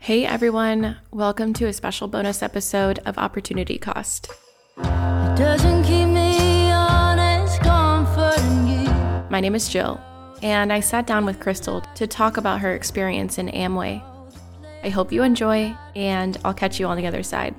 Hey everyone, welcome to a special bonus episode of Opportunity Cost. It doesn't keep me honest, comforting you. My name is Jill, and I sat down with Crystal to talk about her experience in Amway. I hope you enjoy, and I'll catch you on the other side.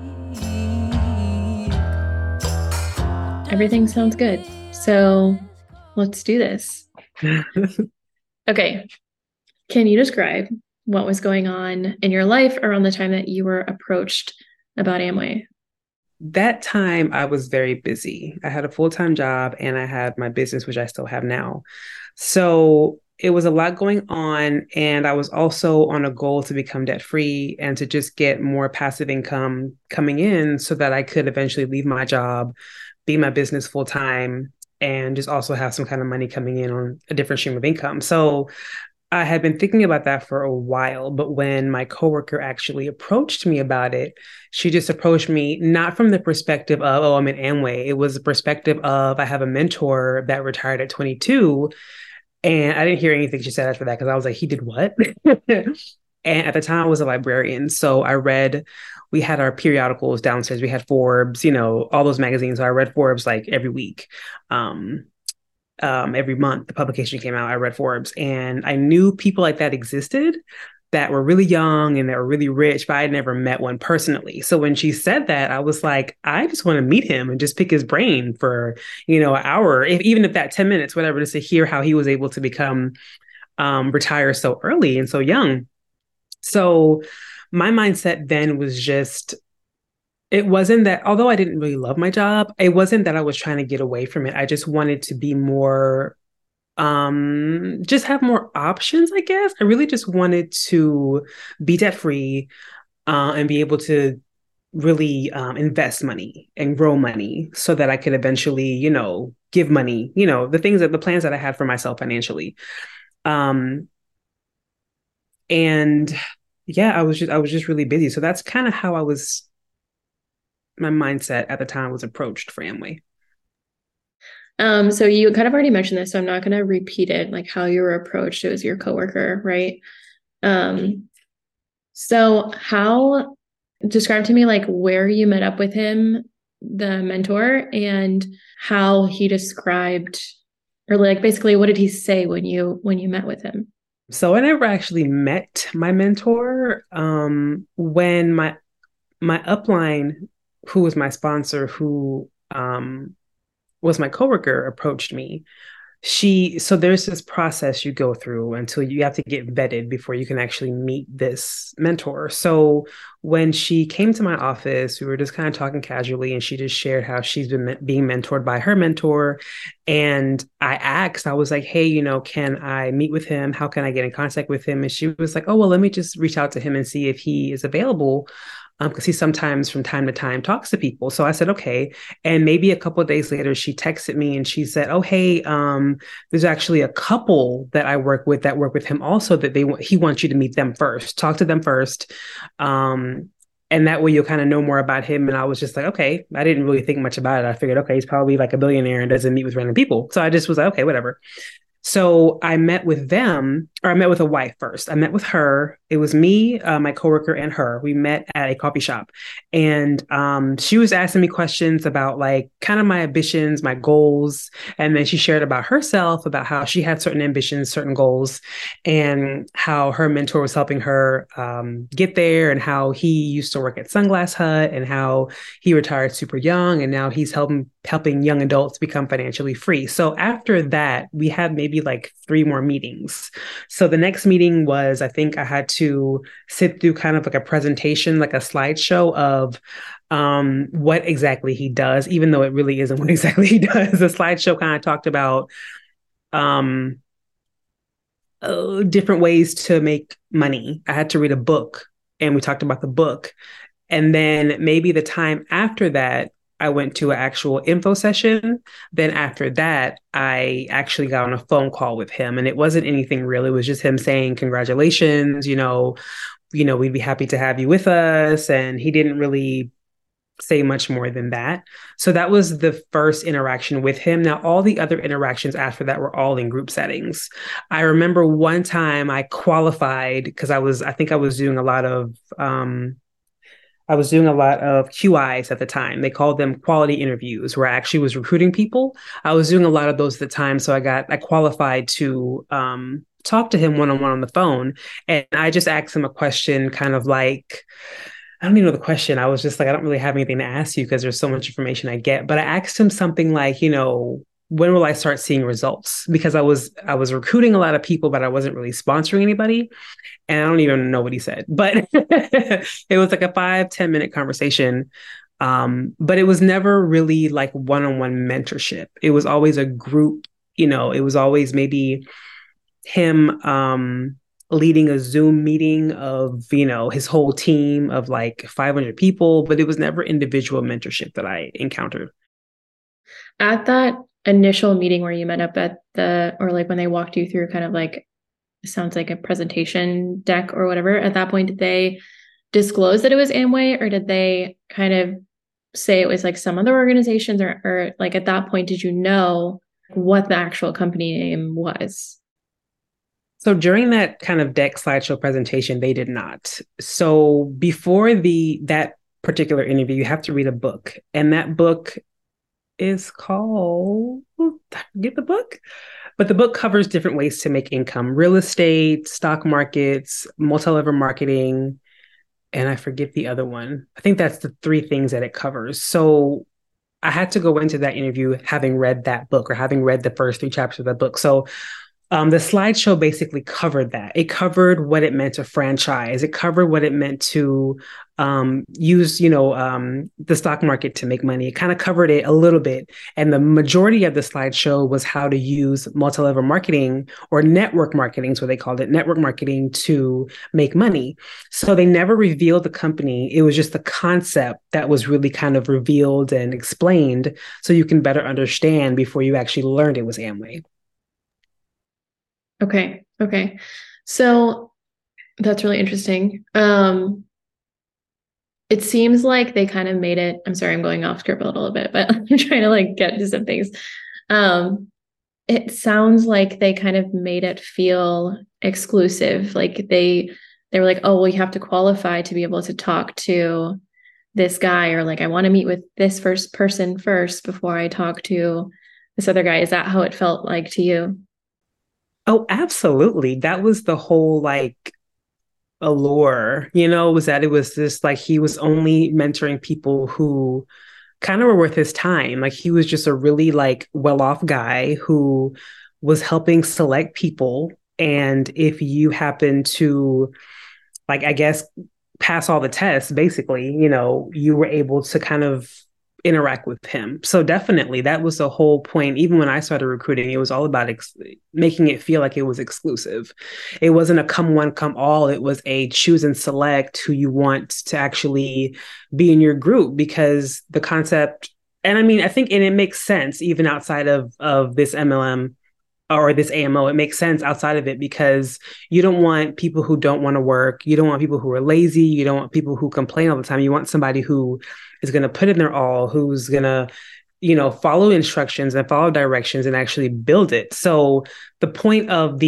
Everything sounds good, so let's do this. Okay, can you describe what was going on in your life around the time that you were approached about Amway? That time I was very busy. I had a full-time job and I had my business, which I still have now. So it was a lot going on. And I was also on a goal to become debt free and to just get more passive income coming in so that I could eventually leave my job, be my business full time, and just also have some kind of money coming in on a different stream of income. So I had been thinking about that for a while, but when my coworker actually approached me about it, she just approached me not from the perspective of, oh, I'm in Amway. It was the perspective of, I have a mentor that retired at 22. And I didn't hear anything she said after that because I was like, he did what? And at the time, I was a librarian. So we had our periodicals downstairs. We had Forbes, all those magazines. So I read Forbes like every week. Every month the publication came out, I read Forbes, and I knew people like that existed that were really young and that were really rich, but I had never met one personally. So when she said that, I was like, I just want to meet him and just pick his brain for, an hour, even if that 10 minutes, whatever, just to hear how he was able to become retire so early and so young. So my mindset then was just, it wasn't that, although I didn't really love my job, it wasn't that I was trying to get away from it. I just wanted to be more, just have more options, I guess. I really just wanted to be debt free, and be able to really invest money and grow money so that I could eventually, give money, the plans that I had for myself financially. Um, and yeah, I was just really busy. So that's kind of how my mindset at the time was approached for Amway. So you kind of already mentioned this, so I'm not going to repeat it, like how you were approached. It was your coworker, right? Um, so describe to me like where you met up with him, the mentor, and how he described, or like basically what did he say when you met with him? So I never actually met my mentor. When my upline, who was my sponsor, who was my coworker, approached me. So there's this process you go through until you have to get vetted before you can actually meet this mentor. So when she came to my office, we were just kind of talking casually, and she just shared how she's been being mentored by her mentor. And I was like, hey, can I meet with him? How can I get in contact with him? And she was like, oh, well, let me just reach out to him and see if he is available, because he sometimes from time to time talks to people. So I said, okay. And maybe a couple of days later, she texted me and she said, oh, hey, there's actually a couple that I work with that work with him also, that he wants you to meet them first, talk to them first. And that way you'll kind of know more about him. And I was just like, okay, I didn't really think much about it. I figured, okay, he's probably like a billionaire and doesn't meet with random people. So I just was like, okay, whatever. So I met with them, or I met with a wife first. I met with her. It was me, my coworker, and her. We met at a coffee shop, and she was asking me questions about like kind of my ambitions, my goals, and then she shared about herself, about how she had certain ambitions, certain goals, and how her mentor was helping her get there, and how he used to work at Sunglass Hut, and how he retired super young, and now he's helping young adults become financially free. So after that, we had maybe like 3 more meetings. So the next meeting was, I think I had to sit through kind of like a presentation, like a slideshow of what exactly he does, even though it really isn't what exactly he does. The slideshow kind of talked about um, different ways to make money. I had to read a book, and we talked about the book. And then maybe the time after that, I went to an actual info session. Then after that, I actually got on a phone call with him, and it wasn't anything real. It was just him saying, congratulations, we'd be happy to have you with us. And he didn't really say much more than that. So that was the first interaction with him. Now, all the other interactions after that were all in group settings. I remember one time I qualified because I think I was doing a lot of, QIs at the time. They called them quality interviews, where I actually was recruiting people. I was doing a lot of those at the time. So I qualified to, talk to him one on one on the phone. And I just asked him a question, kind of like, I don't even know the question. I was just like, I don't really have anything to ask you because there's so much information I get. But I asked him something like, when will I start seeing results? Because I was recruiting a lot of people, but I wasn't really sponsoring anybody. And I don't even know what he said. But it was like a 5-10 minute conversation. But it was never really like one-on-one mentorship. It was always a group, it was always maybe him leading a Zoom meeting of, his whole team of like 500 people, but it was never individual mentorship that I encountered. At that initial meeting where you met up or like when they walked you through kind of like, sounds like a presentation deck or whatever, at that point, did they disclose that it was Amway, or did they kind of say it was like some other organizations, or like at that point, did you know what the actual company name was? So during that kind of deck slideshow presentation, they did not. So before that particular interview, you have to read a book, and that book is called, get the book, but the book covers different ways to make income: real estate, stock markets, multi-level marketing, and I forget the other one. I think that's the three things that it covers. So I had to go into that interview having read that book, or having read the first three chapters of that book. So the slideshow basically covered that. It covered what it meant to franchise. It covered what it meant to use, the stock market to make money. It kind of covered it a little bit. And the majority of the slideshow was how to use multi-level marketing, or network marketing, is what they called it, network marketing, to make money. So they never revealed the company. It was just the concept that was really kind of revealed and explained so you can better understand before you actually learned it was Amway. Okay. Okay. So that's really interesting. It seems like they kind of made it. I'm sorry, I'm going off script a little bit, but I'm trying to like get to some things. It sounds like they kind of made it feel exclusive. Like they were like, oh, well, you have to qualify to be able to talk to this guy, or like, I want to meet with this first person first before I talk to this other guy. Is that how it felt like to you? Oh, absolutely. That was the whole like allure, was that it was just like he was only mentoring people who kind of were worth his time. Like he was just a really like well-off guy who was helping select people. And if you happen to, like, I guess, pass all the tests, basically, you were able to kind of interact with him. So definitely that was the whole point. Even when I started recruiting, it was all about making it feel like it was exclusive. It wasn't a come one, come all. It was a choose and select who you want to actually be in your group, because the concept, and I mean, I think, and it makes sense even outside of this MLM or this AMO, it makes sense outside of it, because you don't want people who don't want to work. You don't want people who are lazy. You don't want people who complain all the time. You want somebody who is going to put in their all, who's going to, follow instructions and follow directions and actually build it. So the point of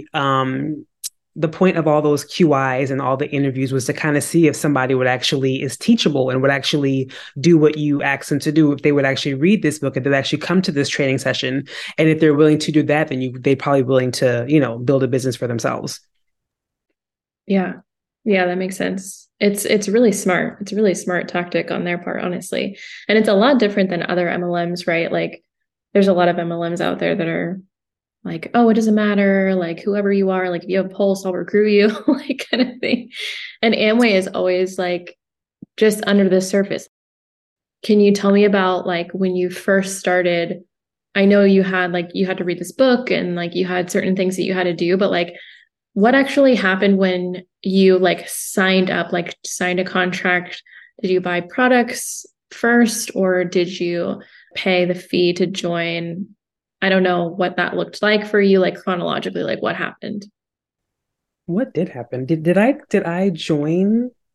the point of all those QIs and all the interviews was to kind of see if somebody is teachable and would actually do what you ask them to do. If they would actually read this book, if they'd actually come to this training session, and if they're willing to do that, then they're probably willing to, build a business for themselves. Yeah. Yeah, that makes sense. It's really smart. It's a really smart tactic on their part, honestly. And it's a lot different than other MLMs, right? Like there's a lot of MLMs out there that are like, oh, it doesn't matter, like whoever you are, like if you have a pulse, I'll recruit you, like kind of thing. And Amway is always like just under the surface. Can you tell me about like when you first started? I know you had to read this book and like you had certain things that you had to do, but like what actually happened when you like signed up, like signed a contract? Did you buy products first, or did you pay the fee to join? I don't know what that looked like for you, like chronologically, like what happened. What did happen? Did I join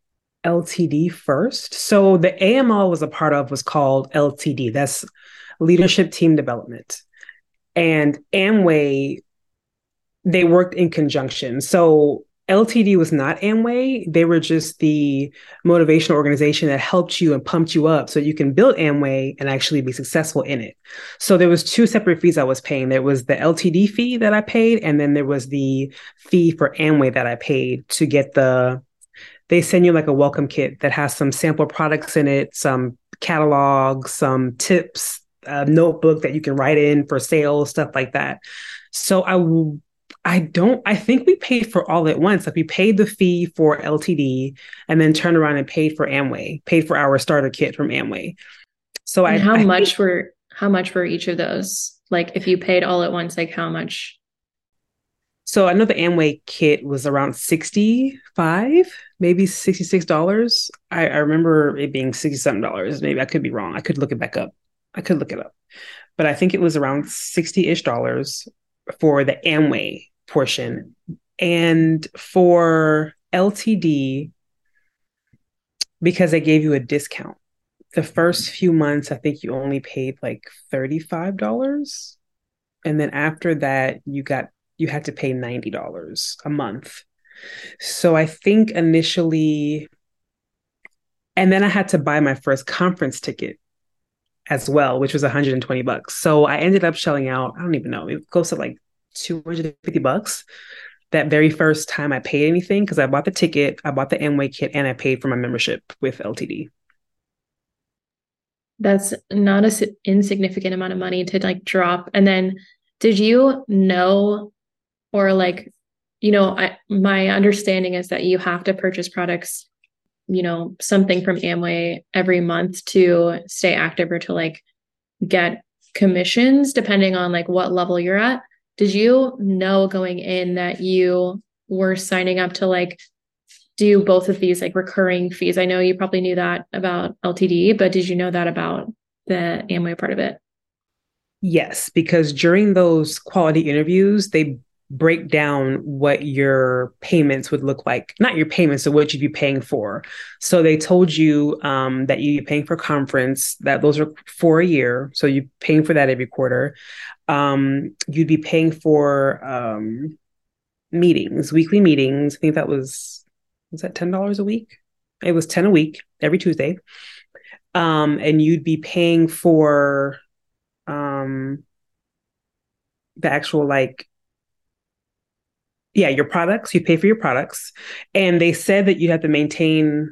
LTD first. So the AML I was a part of was called LTD. That's Leadership Team Development. And Amway, they worked in conjunction. So LTD was not Amway. They were just the motivational organization that helped you and pumped you up so you can build Amway and actually be successful in it. So there was two separate fees I was paying. There was the LTD fee that I paid, and then there was the fee for Amway that I paid to get they send you like a welcome kit that has some sample products in it, some catalogs, some tips, a notebook that you can write in for sales, stuff like that. So I think we paid for all at once. Like we paid the fee for LTD and then turned around and paid for Amway, paid for our starter kit from Amway. So And I think, how much were each of those? Like if you paid all at once, like how much? so I know the Amway kit was around 65, maybe $66. I remember it being 60 something dollars. Maybe I could be wrong. I could look it back up. I could look it up. But I think it was around 60-ish dollars for the Amway portion. And for LTD, because they gave you a discount, the first few months, I think you only paid like $35. And then after that, you had to pay $90 a month. So I think initially, and then I had to buy my first conference ticket as well, which was $120. So I ended up shelling out, I don't even know, it goes to like $250 that very first time I paid anything because I bought the ticket, I bought the Amway kit, and I paid for my membership with LTD. That's not a insignificant amount of money to like drop. And then did you know, or like, my understanding is that you have to purchase products, something from Amway every month to stay active or to like get commissions depending on like what level you're at. Did you know going in that you were signing up to like do both of these like recurring fees? I know you probably knew that about LTD, but did you know that about the Amway part of it? Yes, because during those quality interviews, they break down what your payments would look like. Not your payments, so what you'd be paying for. So they told you that you'd be paying for conference, that those are for a year. So you're paying for that every quarter. You'd be paying for meetings, weekly meetings. I think was that $10 a week? It was 10 a week every Tuesday. And you'd be paying for um the actual like yeah, your products, you pay for your products. And they said that you have to maintain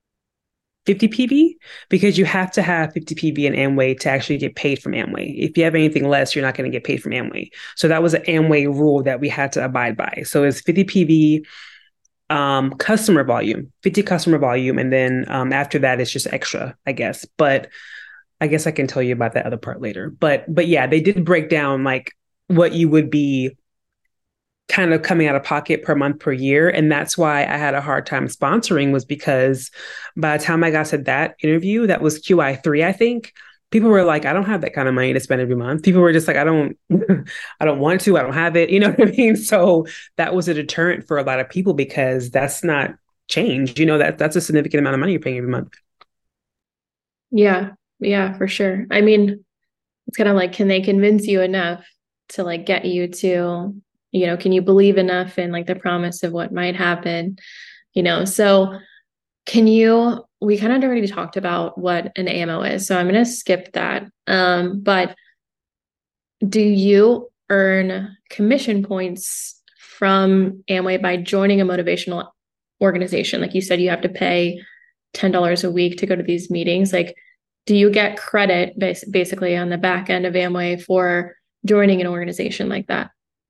50 PV because you have to have 50 PV in Amway to actually get paid from Amway. If you have anything less, you're not going to get paid from Amway. So that was an Amway rule that we had to abide by. So it's 50 PV customer volume, 50 customer volume. And then after that, it's just extra, I guess. But I guess I can tell you about that other part later. But yeah, they did break down like what you would be kind of coming out of pocket per month per year. And that's why I had a hard time sponsoring, was because by the time I got to that interview, that was QI3, I think, people were like, I don't have that kind of money to spend every month. People were just like, I don't I don't want to, I don't have it. You know what I mean? So that was a deterrent for a lot of people because that's not change. That's a significant amount of money you're paying every month. Yeah, yeah, for sure. I mean, it's kind of like, can they convince you enough to like get you to, can you believe enough in like the promise of what might happen? So we kind of already talked about what an AMO is, so I'm going to skip that. But do you earn commission points from Amway by joining a motivational organization? Like you said, you have to pay $10 a week to go to these meetings. Like, do you get credit basically on the back end of Amway for joining an organization like that?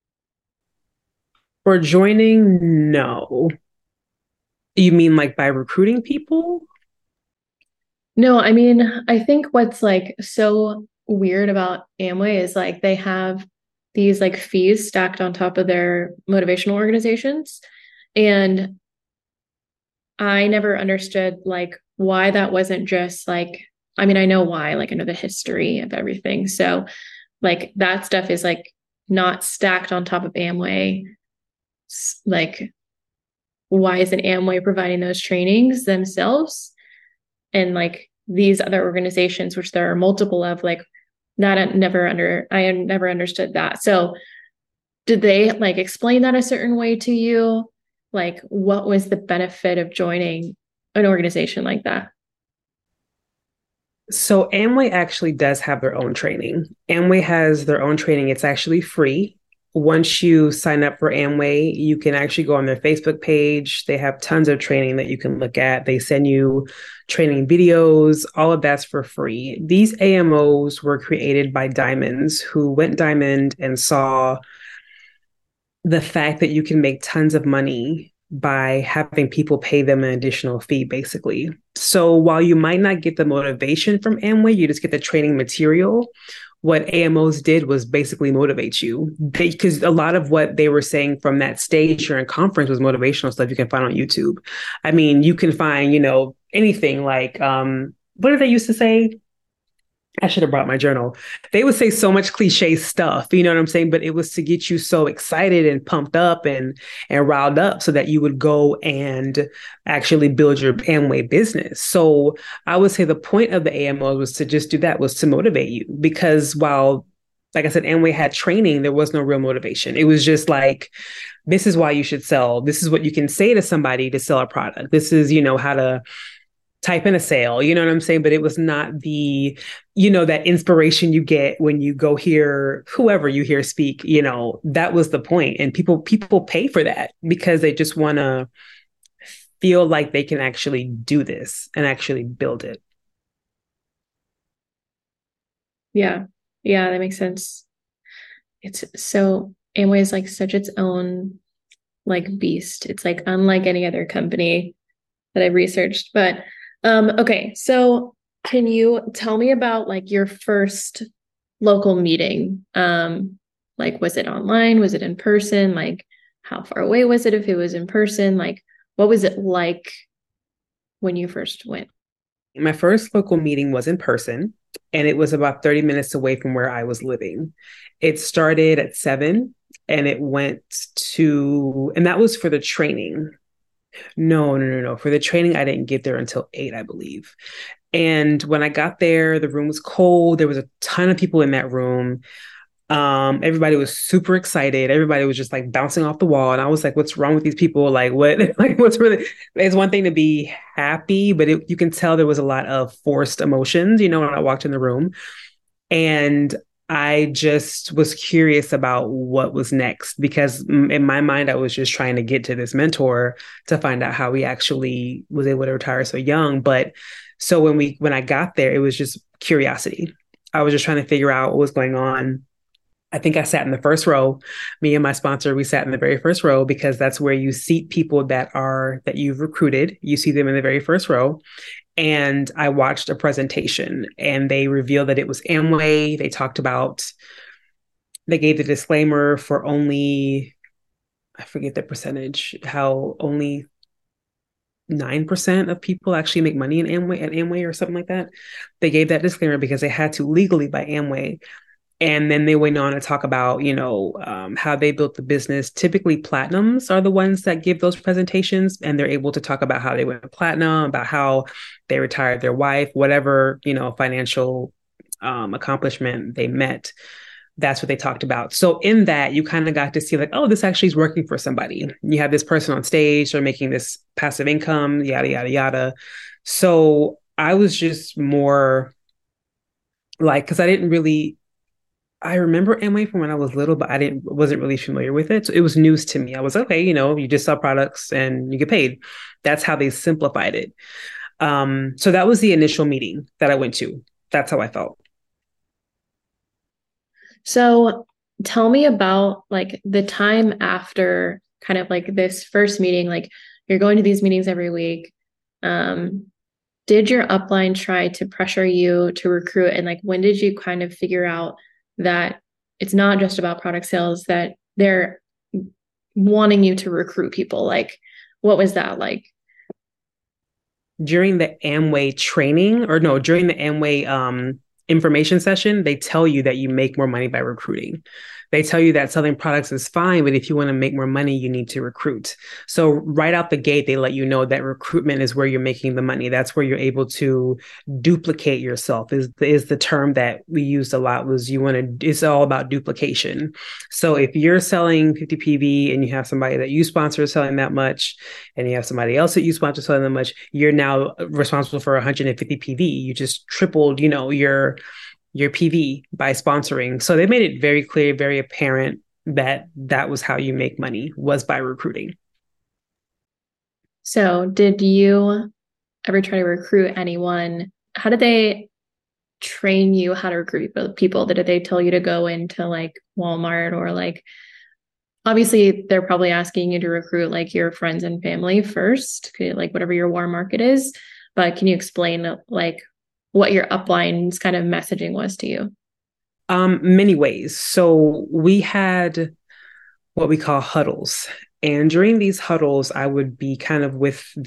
For joining, no. You mean like by recruiting people? No, I mean, I think what's like so weird about Amway is like they have these like fees stacked on top of their motivational organizations. And I never understood like why that wasn't just like, I mean, I know why, like I know the history of everything. So like that stuff is like not stacked on top of Amway, like why isn't Amway providing those trainings themselves? And like these other organizations, which there are multiple of, like not never under I never understood that. So did they like explain that a certain way to you? Like what was the benefit of joining an organization like that? So Amway actually does have their own training. Amway has their own training. It's actually free. Once you sign up for Amway, you can actually go on their Facebook page. They have tons of training that you can look at. They send you training videos. All of that's for free. These AMOs were created by diamonds who went diamond and saw the fact that you can make tons of money by having people pay them an additional fee, basically. So while you might not get the motivation from Amway, you just get the training material. What AMOs did was basically motivate you, because a lot of what they were saying from that stage during conference was motivational stuff you can find on YouTube. I mean, you can find, anything like, what did they used to say? I should have brought my journal. They would say so much cliche stuff, you know what I'm saying? But it was to get you so excited and pumped up and riled up so that you would go and actually build your Amway business. So I would say the point of the AMO was to just do that, was to motivate you. Because while, like I said, Amway had training, there was no real motivation. It was just like, this is why you should sell. This is what you can say to somebody to sell a product. This is, how to type in a sale, you know what I'm saying? But it was not the, that inspiration you get when you go hear whoever you hear speak, that was the point. And people pay for that because they just want to feel like they can actually do this and actually build it. Yeah. Yeah, that makes sense. It's so Amway is like such its own like beast. It's like unlike any other company that I've researched. But okay, so can you tell me about like your first local meeting? Like was it online? Was it in person? Like how far away was it if it was in person? Like what was it like when you first went? My first local meeting was in person, and it was about 30 minutes away from where I was living. It started at 7 and it went and that was for the training. No, no, no, no. For the training, I didn't get there until 8, I believe. And when I got there, the room was cold. There was a ton of people in that room. Everybody was super excited. Everybody was just like bouncing off the wall. And I was like, what's wrong with these people? Like, what, like, what's really, it's one thing to be happy, but you can tell there was a lot of forced emotions, when I walked in the room. And I just was curious about what was next, because in my mind, I was just trying to get to this mentor to find out how he actually was able to retire so young. But so when I got there, it was just curiosity. I was just trying to figure out what was going on. I think I sat in the first row. Me and my sponsor, we sat in the very first row because that's where you seat people that you've recruited. You see them in the very first row. And I watched a presentation and they revealed that it was Amway. They gave the disclaimer for only, I forget the percentage, how only 9% of people actually make money in Amway or something like that. They gave that disclaimer because they had to legally by Amway. And then they went on to talk about, how they built the business. Typically, platinums are the ones that give those presentations, and they're able to talk about how they went platinum, about how they retired their wife, whatever, financial accomplishment they met. That's what they talked about. So in that, you kind of got to see like, oh, this actually is working for somebody. You have this person on stage, they're making this passive income, yada, yada, yada. So I was just more like, because I remember Amway from when I was little, but wasn't really familiar with it. So it was news to me. I was okay, you just sell products and you get paid. That's how they simplified it. So that was the initial meeting that I went to. That's how I felt. So tell me about like the time after kind of like this first meeting, like you're going to these meetings every week. Um, did your upline try to pressure you to recruit? And like when did you kind of figure out that it's not just about product sales, that they're wanting you to recruit people? Like what was that like? During the Amway training, or no, during the Amway information session, they tell you that you make more money by recruiting. They tell you that selling products is fine, but if you want to make more money, you need to recruit. So right out the gate, they let you know that recruitment is where you're making the money. That's where you're able to duplicate yourself is the term that we used a lot was it's all about duplication. So if you're selling 50 PV and you have somebody that you sponsor selling that much, and you have somebody else that you sponsor selling that much, you're now responsible for 150 PV. You just tripled, your PV by sponsoring. So they made it very clear, very apparent that that was how you make money, was by recruiting. So did you ever try to recruit anyone? How did they train you how to recruit people? Did they tell you to go into like Walmart or like, obviously they're probably asking you to recruit like your friends and family first, like whatever your warm market is. But can you explain like what your upline's kind of messaging was to you? Many ways. So we had what we call huddles. And during these huddles, I would be kind of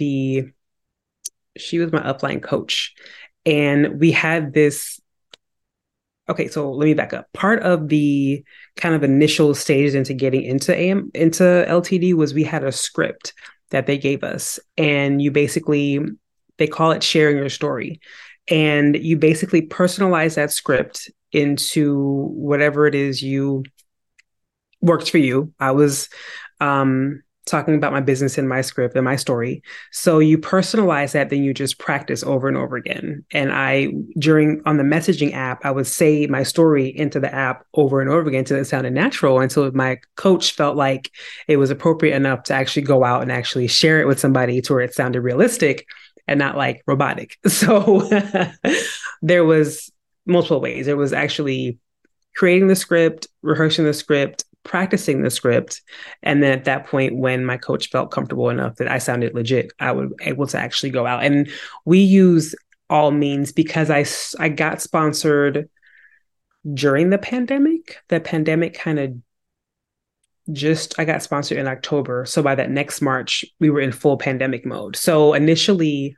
she was my upline coach. And we had this. Okay, so let me back up. Part of the kind of initial stages into getting into LTD was we had a script that they gave us. And they call it sharing your story. And you basically personalize that script into whatever it is you works for you. I was talking about my business in my script and my story. So you personalize that, then you just practice over and over again. And on the messaging app, I would say my story into the app over and over again until it sounded natural. Until my coach felt like it was appropriate enough to actually go out and actually share it with somebody to where it sounded realistic and not like robotic. So there was multiple ways. There was actually creating the script, rehearsing the script, practicing the script. And then at that point, when my coach felt comfortable enough that I sounded legit, I was able to actually go out. And we use all means because I got sponsored during the pandemic. The pandemic kind of I got sponsored in October. So by that next March, we were in full pandemic mode. So initially,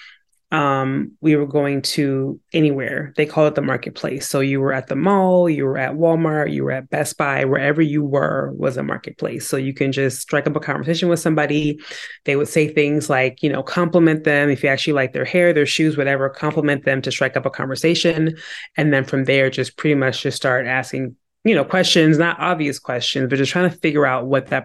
we were going to anywhere. They call it the marketplace. So you were at the mall, you were at Walmart, you were at Best Buy, wherever you were was a marketplace. So you can just strike up a conversation with somebody. They would say things like, compliment them. If you actually like their hair, their shoes, whatever, compliment them to strike up a conversation. And then from there, just pretty much just start asking questions, not obvious questions, but just trying to figure out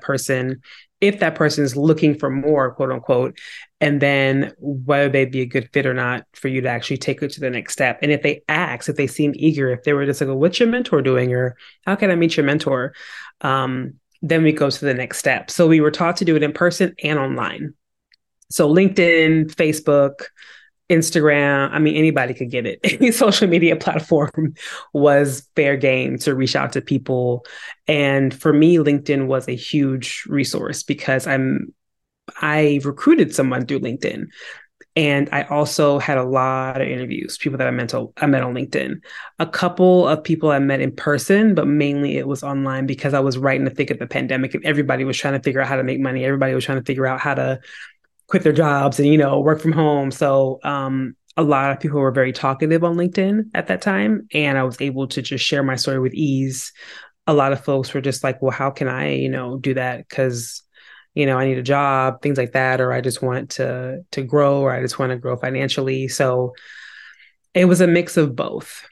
if that person is looking for more, quote unquote, and then whether they'd be a good fit or not for you to actually take it to the next step. And if they seem eager, if they were just like, what's your mentor doing? Or how can I meet your mentor? Then we go to the next step. So we were taught to do it in person and online. So LinkedIn, Facebook, Instagram, anybody could get it. Any social media platform was fair game to reach out to people. And for me, LinkedIn was a huge resource because I recruited someone through LinkedIn. And I also had a lot of interviews, people that I met on LinkedIn. A couple of people I met in person, but mainly it was online because I was right in the thick of the pandemic and everybody was trying to figure out how to make money. Everybody was trying to figure out how to quit their jobs and, work from home. So a lot of people were very talkative on LinkedIn at that time. And I was able to just share my story with ease. A lot of folks were just like, well, how can I, do that? Because, I need a job, things like that, or I just want to grow, or I just want to grow financially. So it was a mix of both.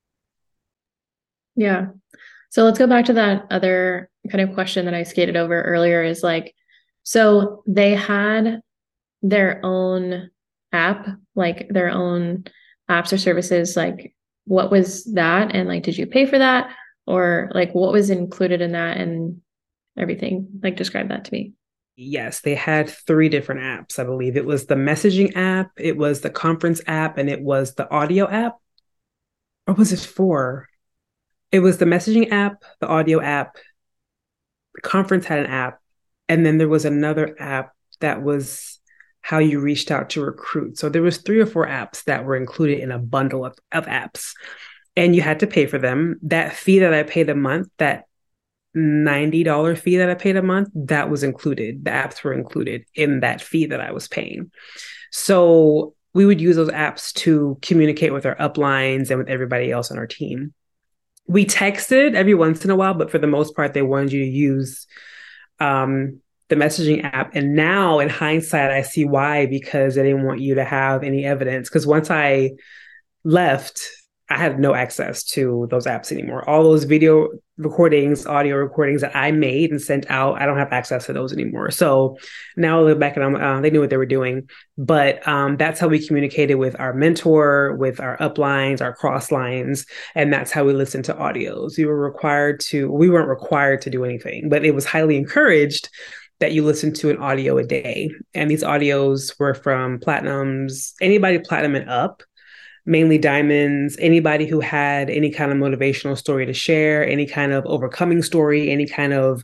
Yeah. So let's go back to that other kind of question that I skated over earlier is like, so they had their own app, like their own apps or services, like what was that? And like, did you pay for that? Or like what was included in that and everything? Like describe that to me. Yes, they had 3 different apps, I believe. It was the messaging app, it was the conference app, and it was the audio app. Or was it 4? It was the messaging app, the audio app, the conference had an app, and then there was another app that was how you reached out to recruit. So there was 3 or 4 apps that were included in a bundle of apps, and you had to pay for them. That fee that I paid a month, that $90 fee that I paid a month, that was included. The apps were included in that fee that I was paying. So we would use those apps to communicate with our uplines and with everybody else on our team. we texted every once in a while, but for the most part, they wanted you to use the messaging app. And now in hindsight, I see why, because they didn't want you to have any evidence. Because once I left, I had no access to those apps anymore. All those video recordings, audio recordings that I made and sent out, I don't have access to those anymore. So now I look back and they knew what they were doing. But that's how we communicated with our mentor, with our uplines, our cross lines. And that's how we listened to audios. We weren't required to do anything, but it was highly encouraged that you listen to an audio a day. And these audios were from platinums, anybody platinum and up, mainly diamonds, anybody who had any kind of motivational story to share, any kind of overcoming story, any kind of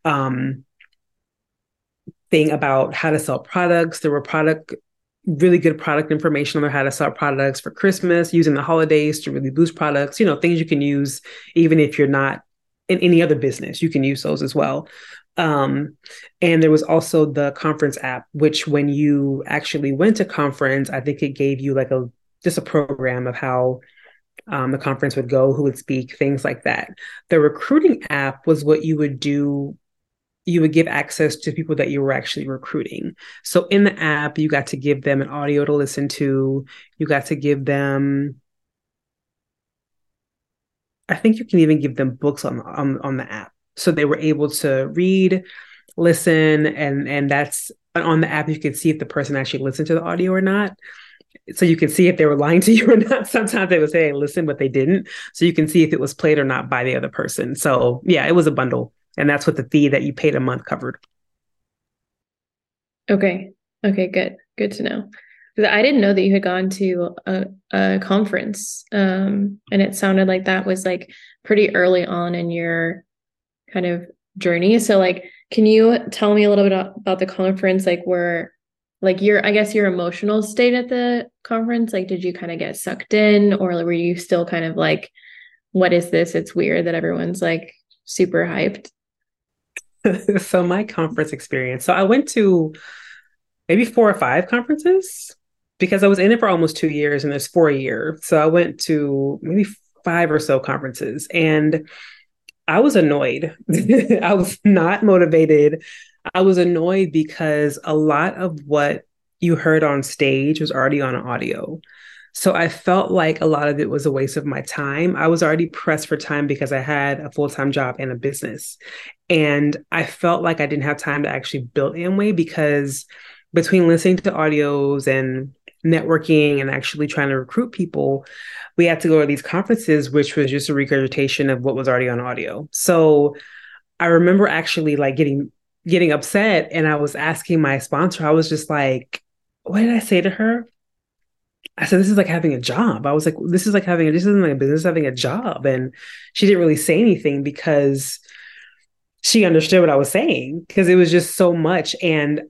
thing about how to sell products. There were really good product information on how to sell products for Christmas, using the holidays to really boost products, things you can use even if you're not in any other business, you can use those as well. And there was also the conference app, which when you actually went to conference, I think it gave you like just a program of how the conference would go, who would speak, things like that. The recruiting app was what you would do. You would give access to people that you were actually recruiting. So in the app, you got to give them an audio to listen to. You got to give them, I think you can even give them books on the app. So they were able to read, listen, and that's on the app. You could see if the person actually listened to the audio or not. So you can see if they were lying to you or not. Sometimes they would say, hey, listen, but they didn't. So you can see if it was played or not by the other person. So yeah, it was a bundle. And that's what the fee that you paid a month covered. Okay. Okay, good. Good to know. Because I didn't know that you had gone to a conference. And it sounded like that was like pretty early on in your kind of journey. So like, can you tell me a little bit about the conference? Like I guess your emotional state at the conference, like, did you kind of get sucked in, or were you still kind of like, what is this? It's weird that everyone's like super hyped. So my conference experience. So I went to maybe 4 or 5 conferences because I was in it for almost 2 years and there's 4 a year. So I went to maybe 5 or so conferences and I was annoyed. I was not motivated. I was annoyed because a lot of what you heard on stage was already on audio. So I felt like a lot of it was a waste of my time. I was already pressed for time because I had a full-time job and a business. And I felt like I didn't have time to actually build Amway because between listening to audios and networking and actually trying to recruit people, we had to go to these conferences, which was just a regurgitation of what was already on audio. So I remember actually like getting upset, and I was asking my sponsor, I was just like, what did I say to her? I said, this is like having a job. I was like, this isn't like a business, having a job. And she didn't really say anything because she understood what I was saying because it was just so much. And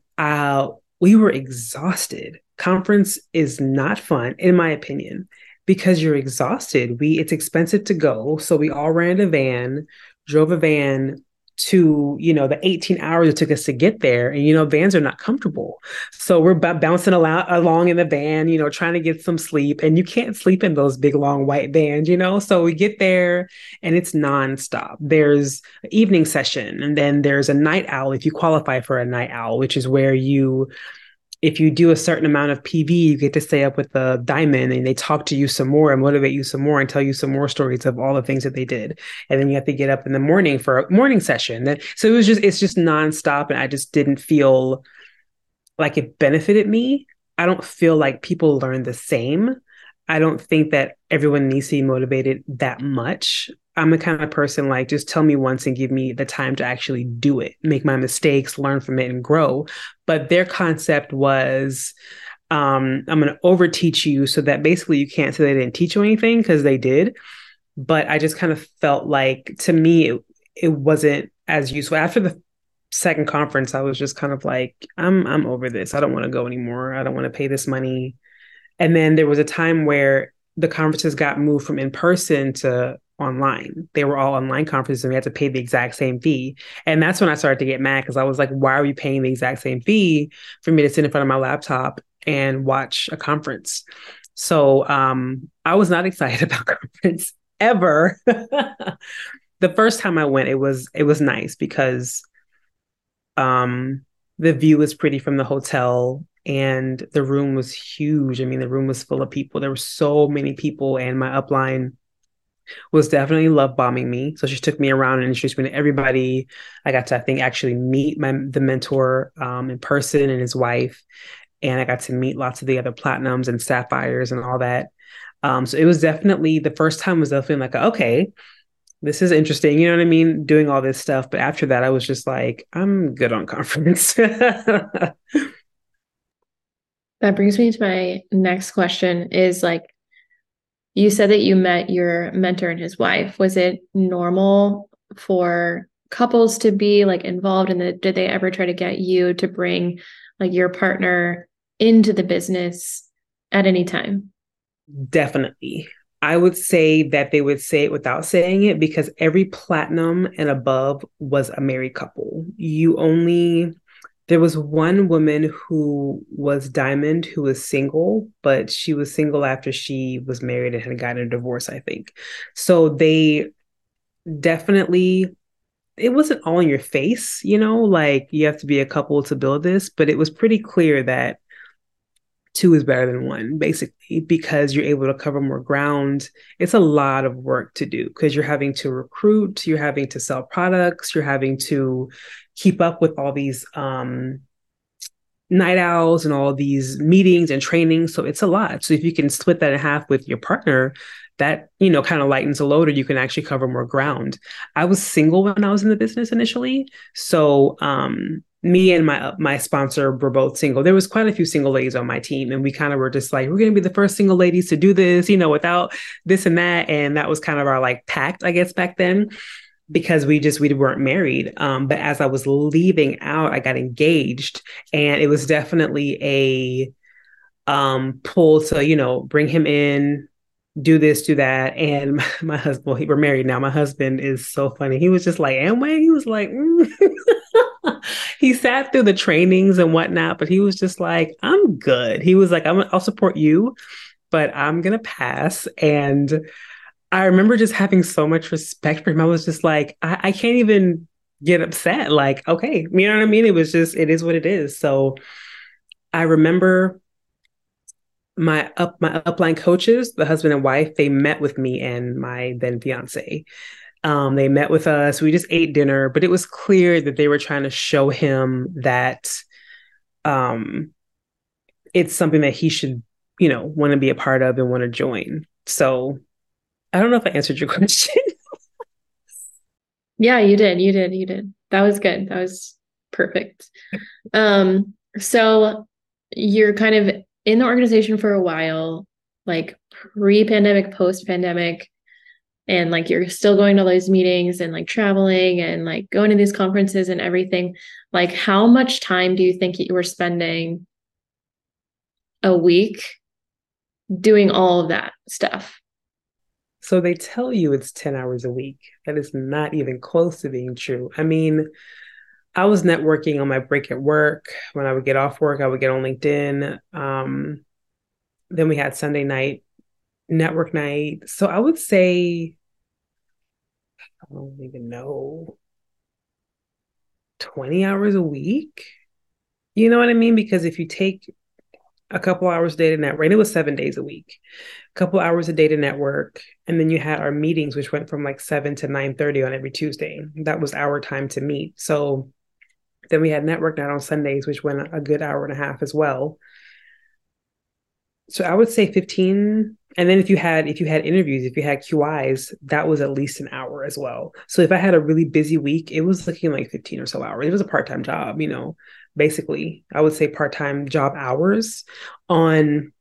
we were exhausted. Conference is not fun, in my opinion, because you're exhausted. It's expensive to go. So we all rented a van, drove a van to, the 18 hours it took us to get there. And, vans are not comfortable. So we're bouncing along in the van, trying to get some sleep. And you can't sleep in those big, long white vans, So we get there and it's nonstop. There's an evening session and then there's a night owl if you qualify for a night owl, which is where if you do a certain amount of PV, you get to stay up with the diamond and they talk to you some more and motivate you some more and tell you some more stories of all the things that they did. And then you have to get up in the morning for a morning session. So it's just nonstop. And I just didn't feel like it benefited me. I don't feel like people learn the same. I don't think that everyone needs to be motivated that much. I'm the kind of person like, just tell me once and give me the time to actually do it, make my mistakes, learn from it and grow. But their concept was, I'm going to overteach you so that basically you can't say they didn't teach you anything because they did. But I just kind of felt like, to me, it wasn't as useful. After the second conference, I was just kind of like, I'm over this. I don't want to go anymore. I don't want to pay this money. And then there was a time where the conferences got moved from in person to online. They were all online conferences and we had to pay the exact same fee. And that's when I started to get mad because I was like, why are we paying the exact same fee for me to sit in front of my laptop and watch a conference? So I was not excited about conference. ever. The first time I went, it was nice because um the view was pretty from the hotel and the room was huge. I mean, the room was full of people. There were so many people, and my upline was definitely love bombing me. So she took me around and introduced me to everybody. I got to, I think, actually meet the mentor in person and his wife, and I got to meet lots of the other platinums and sapphires and all that. So it was definitely the first time was definitely like, okay, this is interesting. You know what I mean? Doing all this stuff. But after that, I was just like, I'm good on conference. That brings me to my next question is like, you said that you met your mentor and his wife. Was it normal for couples to be like involved in the, did they ever try to get you to bring like your partner into the business at any time? Definitely. I would say that they would say it without saying it because every platinum and above was a married couple. There was one woman who was diamond who was single, but she was single after she was married and had gotten a divorce, I think. So they definitely, it wasn't all in your face, like you have to be a couple to build this, but it was pretty clear that two is better than one, basically, because you're able to cover more ground. It's a lot of work to do because you're having to recruit, you're having to sell products, you're having to keep up with all these night owls and all these meetings and trainings. So it's a lot. So if you can split that in half with your partner, that, kind of lightens the load, or you can actually cover more ground. I was single when I was in the business initially. So me and my sponsor were both single. There was quite a few single ladies on my team, and we kind of were just like, we're going to be the first single ladies to do this, without this and that. And that was kind of our like pact, I guess, back then, because we weren't married. But as I was leaving out, I got engaged, and it was definitely a pull to, bring him in, do this, do that. And my husband, well, we're married now. My husband is so funny. He was just like, Amway? He was like, he sat through the trainings and whatnot, but he was just like, I'm good. He was like, I'll support you, but I'm going to pass. And I remember just having so much respect for him. I was just like, I can't even get upset. Like, okay, you know what I mean? It was just, it is what it is. So I remember my upline coaches, the husband and wife, they met with me and my then fiance. They met with us. We just ate dinner, but it was clear that they were trying to show him that um, it's something that he should, want to be a part of and want to join. So I don't know if I answered your question. Yeah, you did. You did. You did. That was good. That was perfect. So you're kind of in the organization for a while, like pre-pandemic, post-pandemic, and like you're still going to those meetings and like traveling and like going to these conferences and everything. Like, how much time do you think you were spending a week doing all of that stuff? So they tell you it's 10 hours a week. That is not even close to being true. I mean, I was networking on my break at work. When I would get off work, I would get on LinkedIn. Then we had Sunday night network night. So I would say, I don't even know, 20 hours a week. You know what I mean? Because if you take a couple hours a day to network, and it was 7 days a week, a couple hours a day to network, and then you had our meetings, which went from like 7 to 9:30 on every Tuesday. That was our time to meet. So then we had network night on Sundays, which went a good hour and a half as well. So I would say 15. And then if you had interviews, if you had QIs, that was at least an hour as well. So if I had a really busy week, it was looking like 15 or so hours. It was a part-time job, basically. I would say part-time job hours on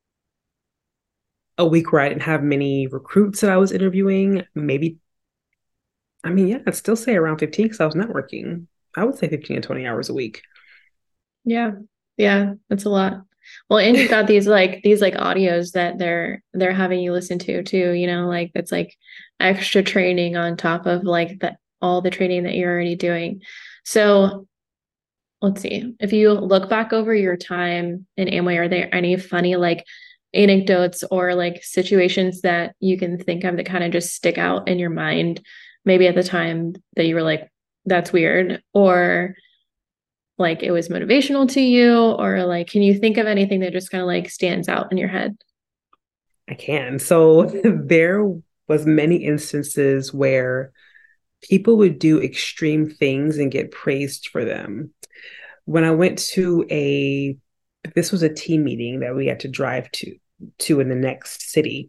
a week where I didn't have many recruits that I was interviewing. Maybe, I mean, yeah, I'd still say around 15 because I was networking. I would say 15 to 20 hours a week. Yeah. Yeah, that's a lot. Well, and you've got these like audios that they're having you listen to too, like that's like extra training on top of like the all the training that you're already doing. So let's see. If you look back over your time in Amway, are there any funny like anecdotes or like situations that you can think of that kind of just stick out in your mind, maybe at the time that you were like, that's weird, or like it was motivational to you, or like, can you think of anything that just kind of like stands out in your head? I can. So there was many instances where people would do extreme things and get praised for them. When I went to this was a team meeting that we had to drive to in the next city.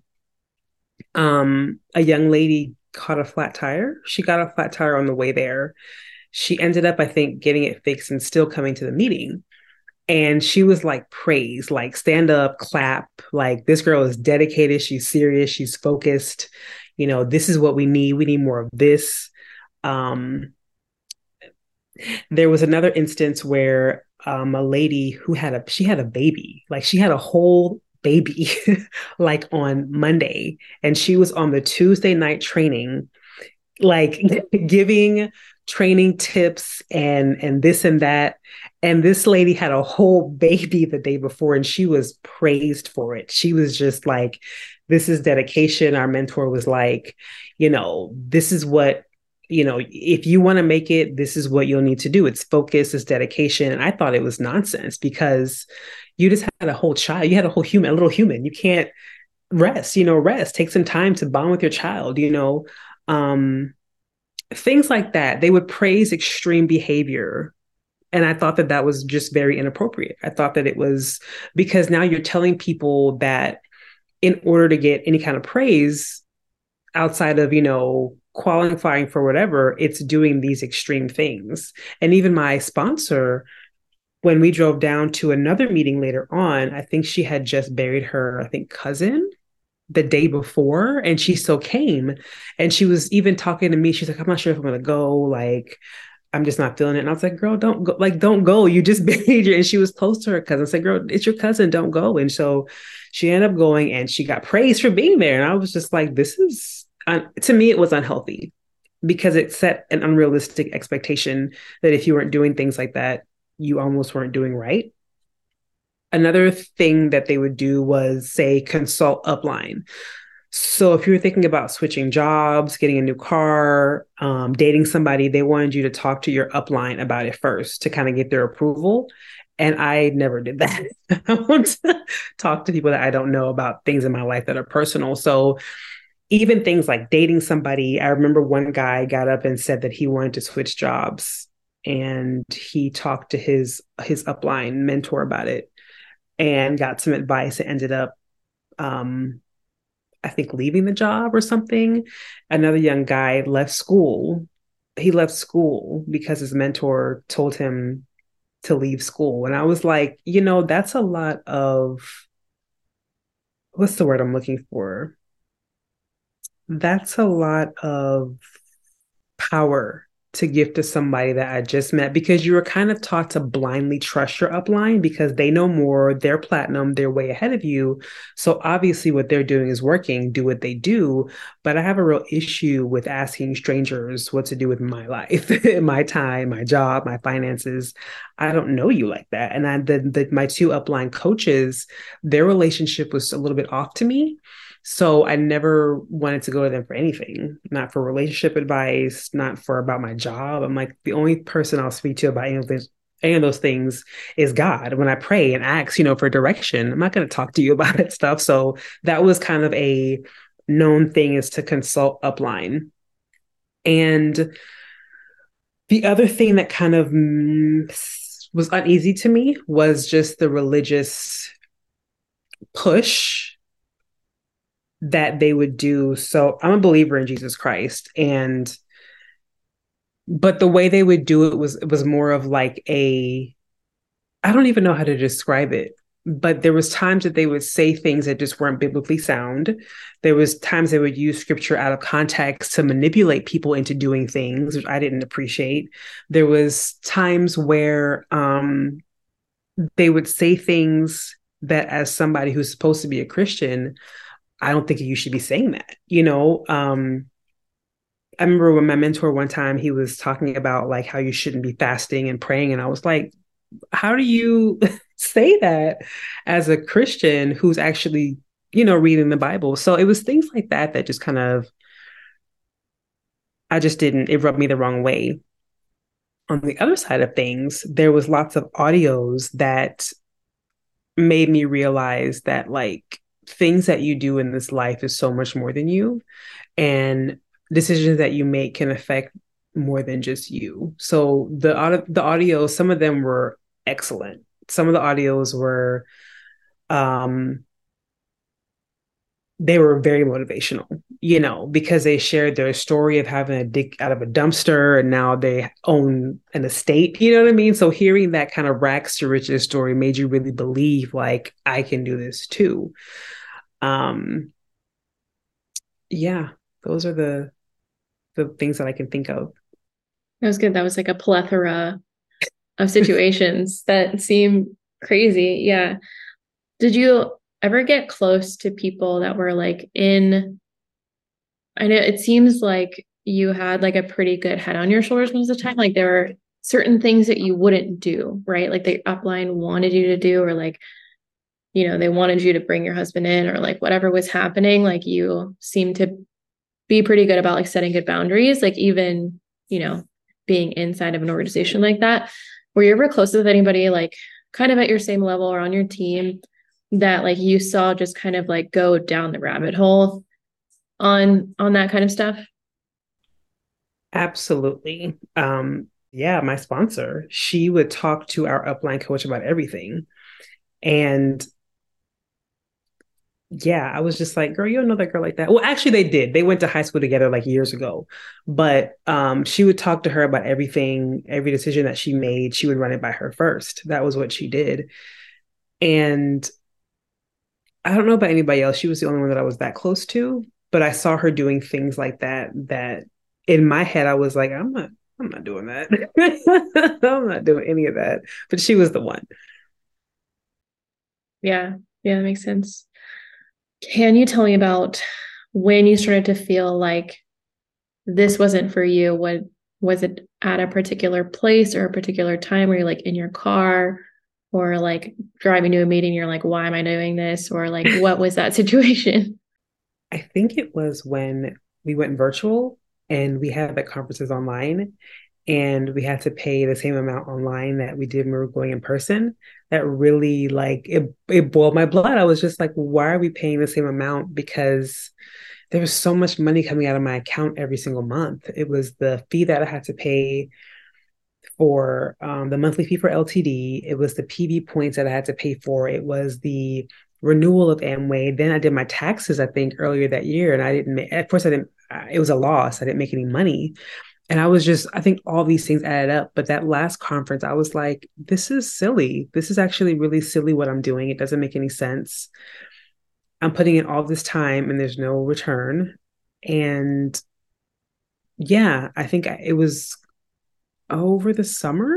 A young lady caught a flat tire. She got a flat tire on the way there. She ended up, I think, getting it fixed and still coming to the meeting. And she was like praised, like stand up, clap, like this girl is dedicated, she's serious, she's focused. This is what we need. We need more of this. Um, there was another instance where a lady who she had a baby, like she had a whole baby like on Monday, and she was on the Tuesday night training, like giving training tips and this and that. And this lady had a whole baby the day before, and she was praised for it. She was just like, this is dedication. Our mentor was like, this is what, if you want to make it, this is what you'll need to do. It's focus, it's dedication. And I thought it was nonsense because you just had a whole child, you had a whole human, a little human. You can't rest, take some time to bond with your child, things like that. They would praise extreme behavior. And I thought that that was just very inappropriate. I thought that it was because now you're telling people that in order to get any kind of praise outside of, qualifying for whatever, it's doing these extreme things. And even my sponsor, when we drove down to another meeting later on, I think she had just buried her, I think, cousin the day before, and she still came. And she was even talking to me. She's like, I'm not sure if I'm going to go. Like, I'm just not feeling it. And I was like, girl, don't go. Like, don't go. You just buried her. And she was close to her cousin. I said, girl, it's your cousin. Don't go. And so she ended up going, and she got praised for being there. And I was just like, this is, to me, it was unhealthy because it set an unrealistic expectation that if you weren't doing things like that, you almost weren't doing right. Another thing that they would do was say consult upline. So if you were thinking about switching jobs, getting a new car, dating somebody, they wanted you to talk to your upline about it first to kind of get their approval. And I never did that. I want to talk to people that I don't know about things in my life that are personal. So even things like dating somebody, I remember one guy got up and said that he wanted to switch jobs, and he talked to his upline mentor about it and got some advice and ended up I think leaving the job or something. Another young guy left school. He left school because his mentor told him to leave school. And I was like, that's a lot of, what's the word I'm looking for? That's a lot of power to give to somebody that I just met, because you were kind of taught to blindly trust your upline because they know more, they're platinum, they're way ahead of you. So obviously what they're doing is working, do what they do. But I have a real issue with asking strangers what to do with my life, my time, my job, my finances. I don't know you like that. And my two upline coaches, their relationship was a little bit off to me. So I never wanted to go to them for anything, not for relationship advice, not for about my job. I'm like, the only person I'll speak to about any of those things is God. When I pray and ask, for direction, I'm not going to talk to you about that stuff. So that was kind of a known thing, is to consult upline. And the other thing that kind of was uneasy to me was just the religious push that they would do. So I'm a believer in Jesus Christ, but the way they would do it was more of like I don't even know how to describe it, but there was times that they would say things that just weren't biblically sound. There was times they would use scripture out of context to manipulate people into doing things, which I didn't appreciate. There was times where they would say things that, as somebody who's supposed to be a Christian, I don't think you should be saying that. I remember when my mentor one time, he was talking about like how you shouldn't be fasting and praying. And I was like, how do you say that as a Christian who's actually, reading the Bible? So it was things like that that just kind of, I just didn't, it rubbed me the wrong way. On the other side of things, there was lots of audios that made me realize that like things that you do in this life is so much more than you, and decisions that you make can affect more than just you. So the audio, some of them were excellent. Some of the audios were um they were very motivational, because they shared their story of having a dick out of a dumpster and now they own an estate. You know what I mean? So hearing that kind of rags to riches story made you really believe like I can do this too. Um, yeah, those are the things that I can think of. That was good. That was like a plethora of situations that seem crazy. Yeah. Did you ever get close to people that were like I know it seems like you had like a pretty good head on your shoulders most of the time. Like there were certain things that you wouldn't do, right? Like the upline wanted you to do, or like, they wanted you to bring your husband in, or like whatever was happening. Like you seemed to be pretty good about like setting good boundaries, like even, being inside of an organization like that. Were you ever close with anybody like kind of at your same level or on your team that like you saw just kind of like go down the rabbit hole on that kind of stuff? Absolutely. Yeah, my sponsor, she would talk to our upline coach about everything. And yeah, I was just like, girl, you don't know that girl like that. Well, actually they did. They went to high school together like years ago. But she would talk to her about everything, every decision that she made, she would run it by her first. That was what she did. And I don't know about anybody else. She was the only one that I was that close to, but I saw her doing things like that in my head I was like, I'm not doing that. I'm not doing any of that. But she was the one. Yeah. Yeah, that makes sense. Can you tell me about when you started to feel like this wasn't for you? What was it at a particular place or a particular time where you're like in your car or like driving to a meeting, you're like, why am I doing this? Or like, what was that situation? I think it was when we went virtual and we had the conferences online and we had to pay the same amount online that we did when we were going in person. That really like it boiled my blood. I was just like, why are we paying the same amount? Because there was so much money coming out of my account every single month. It was the fee that I had to pay for the monthly fee for LTD. It was the PV points that I had to pay for. It was the renewal of Amway. Then I did my taxes, I think, earlier that year. And I didn't make, at first, I didn't, it was a loss. I didn't make any money. And I was just, I think all these things added up. But that last conference, I was like, this is silly. This is actually really silly what I'm doing. It doesn't make any sense. I'm putting in all this time and there's no return. And yeah, I think it was over the summer,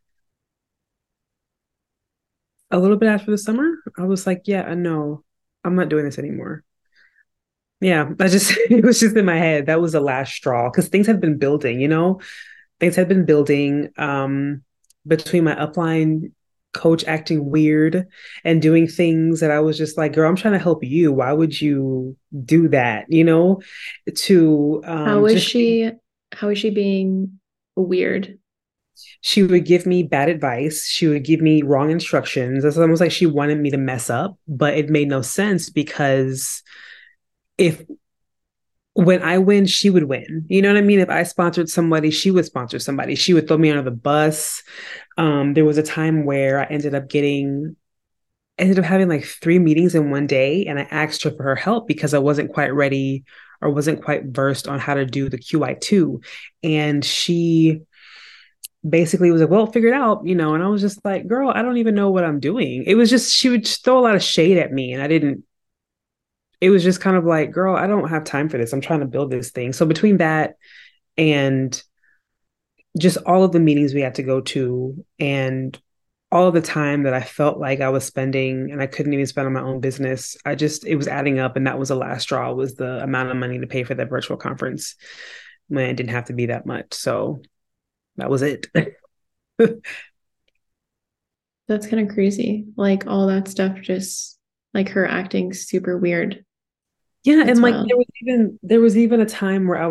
a little bit after the summer. I was like, yeah, no, I'm not doing this anymore. Yeah, I just, it was just in my head. That was the last straw because things had been building, things had been building between my upline coach acting weird and doing things that I was just like, girl, I'm trying to help you. Why would you do that? To How is just she how is she being weird? she would give me bad advice. She would give me wrong instructions. It's almost like she wanted me to mess up, but it made no sense because if when I win, she would win. You know what I mean? If I sponsored somebody, she would sponsor somebody. She would throw me under the bus. There was a time where I ended up having like 3 meetings in one day, and I asked her for her help because I wasn't quite ready or wasn't quite versed on how to do the QI2. And she basically was like, well, figure it out, and I was just like, girl, I don't even know what I'm doing. It was just, she would throw a lot of shade at me, and it was just kind of like, girl, I don't have time for this. I'm trying to build this thing. So between that and just all of the meetings we had to go to and all of the time that I felt like I was spending and I couldn't even spend on my own business, it was adding up. And that was the last straw, was the amount of money to pay for that virtual conference when it didn't have to be that much. So that was it. That's kind of crazy. Like all that stuff, just like her acting super weird. Yeah, and That's like wild. there was even a time where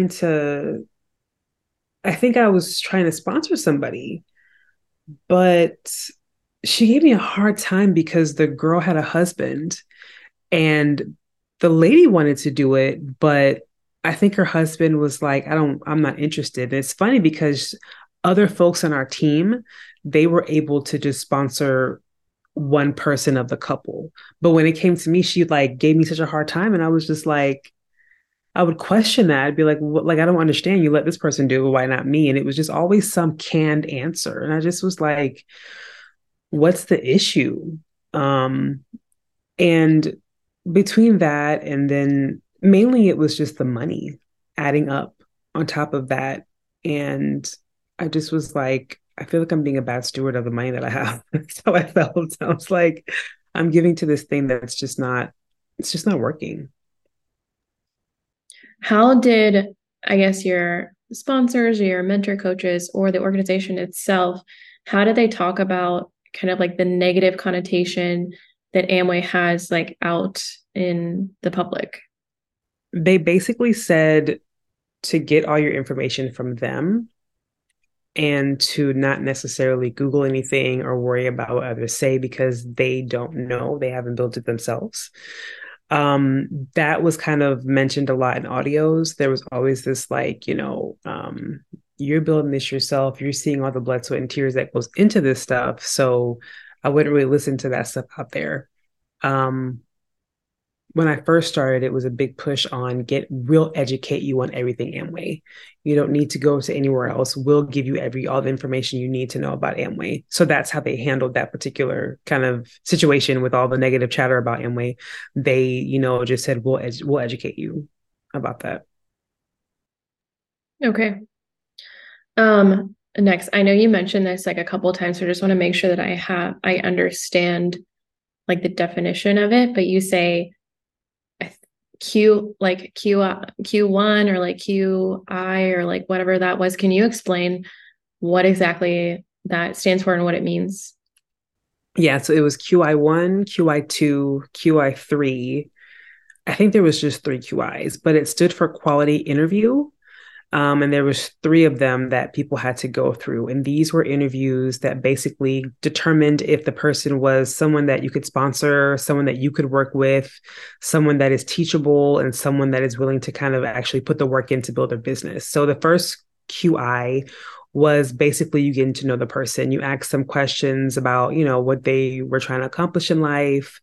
I think I was trying to sponsor somebody, but she gave me a hard time because the girl had a husband and the lady wanted to do it, but I think her husband was like, I'm not interested. And it's funny because other folks on our team, they were able to just sponsor one person of the couple. But when it came to me, she like gave me such a hard time. And I was just like, I would question that. I'd be like, what, like, I don't understand. You let this person do it. Why not me? And it was just always some canned answer. And I just was like, what's the issue? Um, and between that and then mainly it was just the money adding up on top of that. And I just was like, I feel like I'm being a bad steward of the money that I have. That's how I felt. I was like, I'm giving to this thing that's just not, it's just not working. How did, I guess, your sponsors or your mentor coaches or the organization itself, how did they talk about kind of like the negative connotation that Amway has like out in the public? They basically said to get all your information from them and to not necessarily Google anything or worry about what others say because they don't know, they haven't built it themselves. That was kind of mentioned a lot in audios. There was always this like, you're building this yourself, you're seeing all the blood, sweat, and tears that goes into this stuff. So I wouldn't really listen to that stuff out there. Um, when I first started, it was a big push on we'll educate you on everything Amway. You don't need to go to anywhere else. We'll give you all the information you need to know about Amway. So that's how they handled that particular kind of situation with all the negative chatter about Amway. They, just said we'll educate you about that. Okay. Next, I know you mentioned this like a couple of times, so I just want to make sure that I understand like the definition of it, but you say Q like Q1 or like QI or like whatever that was. Can you explain what exactly that stands for and what it means? Yeah, so it was QI1, QI2, QI3. I think there was just three QIs, but it stood for quality interview. And there was three of them that people had to go through. And these were interviews that basically determined if the person was someone that you could sponsor, someone that you could work with, someone that is teachable, and someone that is willing to kind of actually put the work in to build a business. So the first QI was basically you getting to know the person. You ask some questions about, what they were trying to accomplish in life.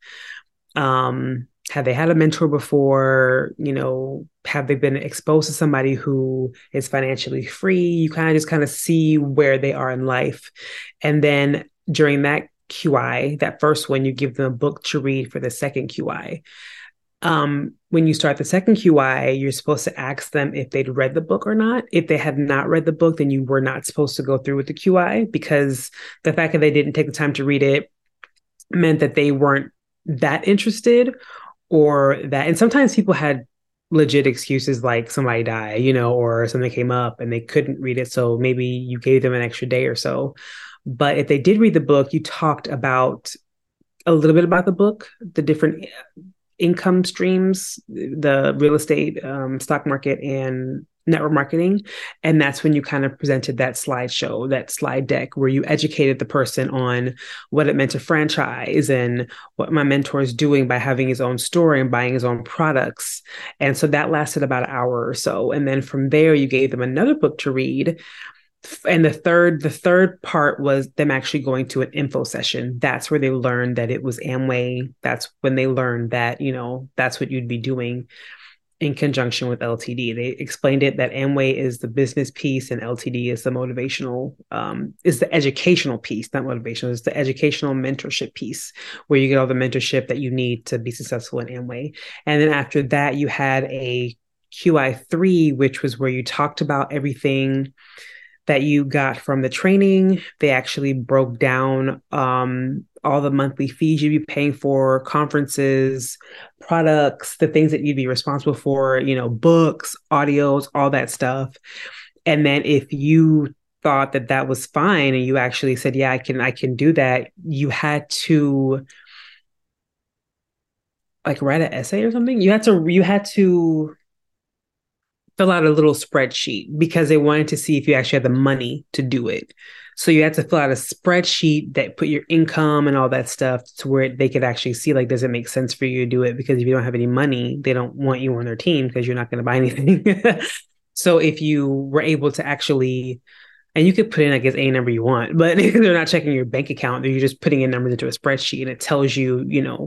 Have they had a mentor before? Have they been exposed to somebody who is financially free? You kind of see where they are in life. And then during that QI, that first one, you give them a book to read for the second QI. When you start the second QI, you're supposed to ask them if they'd read the book or not. If they had not read the book, then you were not supposed to go through with the QI because the fact that they didn't take the time to read it meant that they weren't that interested or that. And sometimes people had legit excuses like somebody died, or something came up and they couldn't read it. So maybe you gave them an extra day or so. But if they did read the book, you talked about a little bit about the book, the different income streams, the real estate, stock market, and network marketing. And that's when you kind of presented that slideshow, that slide deck, where you educated the person on what it meant to franchise and what my mentor is doing by having his own store and buying his own products. And so that lasted about an hour or so. And then from there, you gave them another book to read, and the third part was them actually going to an info session. That's where they learned that it was Amway. That's when they learned that, that's what you'd be doing in conjunction with LTD. They explained it that Amway is the business piece and LTD is the motivational, is the educational piece, not motivational, it's the educational mentorship piece where you get all the mentorship that you need to be successful in Amway. And then after that, you had a QI3, which was where you talked about everything that you got from the training. They actually broke down all the monthly fees you'd be paying for conferences, products, the things that you'd be responsible for, books, audios, all that stuff. And then if you thought that that was fine and you actually said, yeah, I can do that, you had to like write an essay or something. You had to fill out a little spreadsheet because they wanted to see if you actually had the money to do it. So you had to fill out a spreadsheet that put your income and all that stuff to where they could actually see, like, does it make sense for you to do it? Because if you don't have any money, they don't want you on their team because you're not going to buy anything. So if you were able to actually, and you could put in, I guess, any number you want, but they're not checking your bank account. You're just putting in numbers into a spreadsheet and it tells you,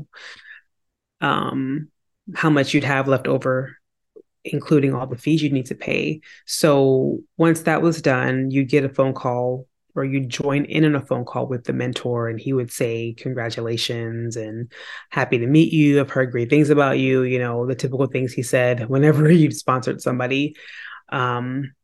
um, how much you'd have left over, including all the fees you'd need to pay. So once that was done, you get a phone call or you join in on a phone call with the mentor, and he would say, congratulations and happy to meet you. I've heard great things about you, the typical things he said whenever you've sponsored somebody. Um,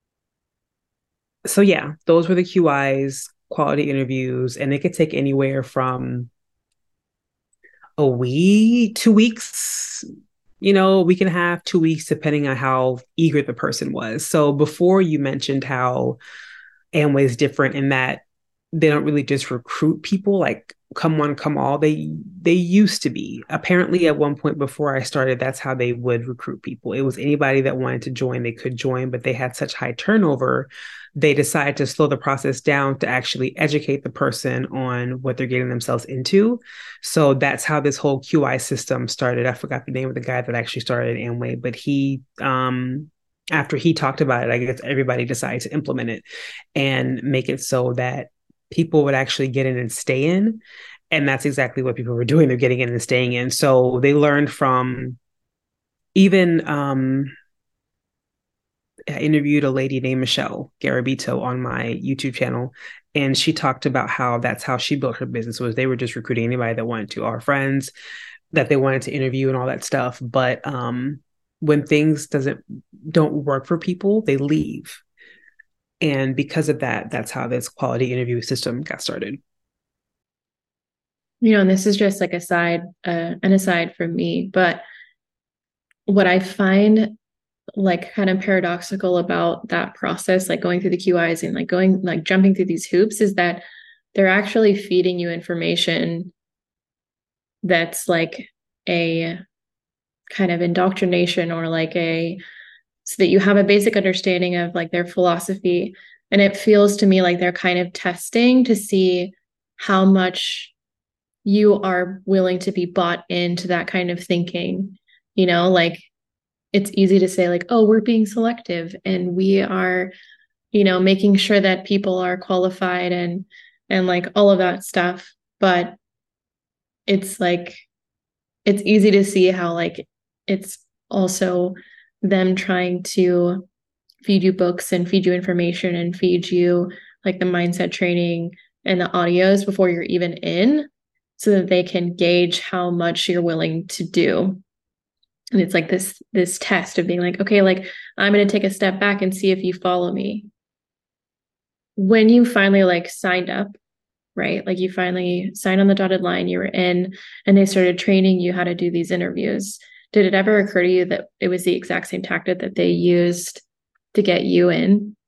so yeah, those were the QIs, quality interviews, and it could take anywhere from a week, 2 weeks, a week and a half, 2 weeks, depending on how eager the person was. So before you mentioned how Amway is different in that they don't really just recruit people like come one, come all. They used to be. Apparently at one point before I started, that's how they would recruit people. It was anybody that wanted to join, they could join, but they had such high turnover, they decided to slow the process down to actually educate the person on what they're getting themselves into. So that's how this whole QI system started. I forgot the name of the guy that actually started Amway, but he after he talked about it, I guess everybody decided to implement it and make it so that people would actually get in and stay in. And that's exactly what people were doing. They're getting in and staying in. So they learned from even I interviewed a lady named Michelle Garabito on my YouTube channel. And she talked about how that's how she built her business, was they were just recruiting anybody that wanted to, our friends that they wanted to interview and all that stuff. But when things don't work for people, they leave. And because of that, that's how this quality interview system got started. And this is just like an aside from me, but what I find like kind of paradoxical about that process, like going through the QIs and like jumping through these hoops, is that they're actually feeding you information that's like a kind of indoctrination or so that you have a basic understanding of like their philosophy. And it feels to me like they're kind of testing to see how much you are willing to be bought into that kind of thinking. Like it's easy to say like, oh, we're being selective and we are, making sure that people are qualified and like all of that stuff. But it's like, it's easy to see how like it's also them trying to feed you books and feed you information and feed you like the mindset training and the audios before you're even in, so that they can gauge how much you're willing to do. And it's like this test of being like, okay, like I'm going to take a step back and see if you follow me. When you finally like signed up, right? Like you finally signed on the dotted line, you were in, and they started training you how to do these interviews. Did it ever occur to you that it was the exact same tactic that they used to get you in?